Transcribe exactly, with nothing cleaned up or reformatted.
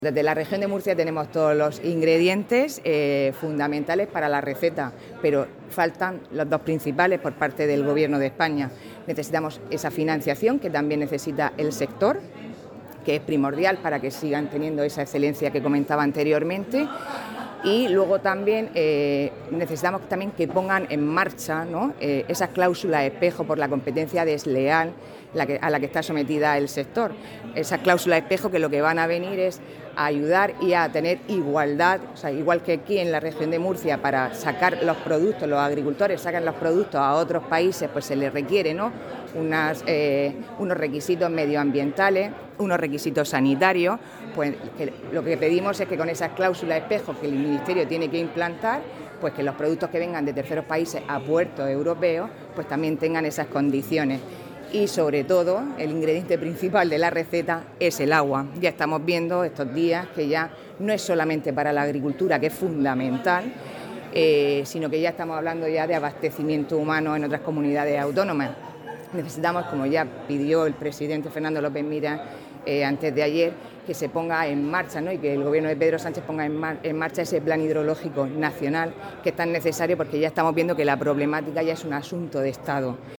Desde la región de Murcia tenemos todos los ingredientes eh, fundamentales para la receta, pero faltan los dos principales por parte del Gobierno de España. Necesitamos esa financiación que también necesita el sector, que es primordial para que sigan teniendo esa excelencia que comentaba anteriormente. Y luego también eh, necesitamos también que pongan en marcha, ¿no?, eh, esas cláusulas espejo por la competencia desleal la que, a la que está sometida el sector. Esas cláusulas espejo que lo que van a venir es a ayudar y a tener igualdad, o sea, igual que aquí en la región de Murcia, para sacar los productos, los agricultores sacan los productos a otros países, pues se les requiere, ¿no?, unas, eh, unos requisitos medioambientales, unos requisitos sanitarios. Pues que lo que pedimos es que con esas cláusulas espejo que el Ministerio tiene que implantar, pues que los productos que vengan de terceros países a puertos europeos pues también tengan esas condiciones. Y sobre todo, el ingrediente principal de la receta es el agua. Ya estamos viendo estos días que ya no es solamente para la agricultura, que es fundamental, eh, sino que ya estamos hablando ya de abastecimiento humano en otras comunidades autónomas. Necesitamos, como ya pidió el presidente Fernando López Miras eh, antes de ayer, que se ponga en marcha, ¿no?, y que el gobierno de Pedro Sánchez ponga en, mar en marcha ese plan hidrológico nacional que es tan necesario, porque ya estamos viendo que la problemática ya es un asunto de Estado.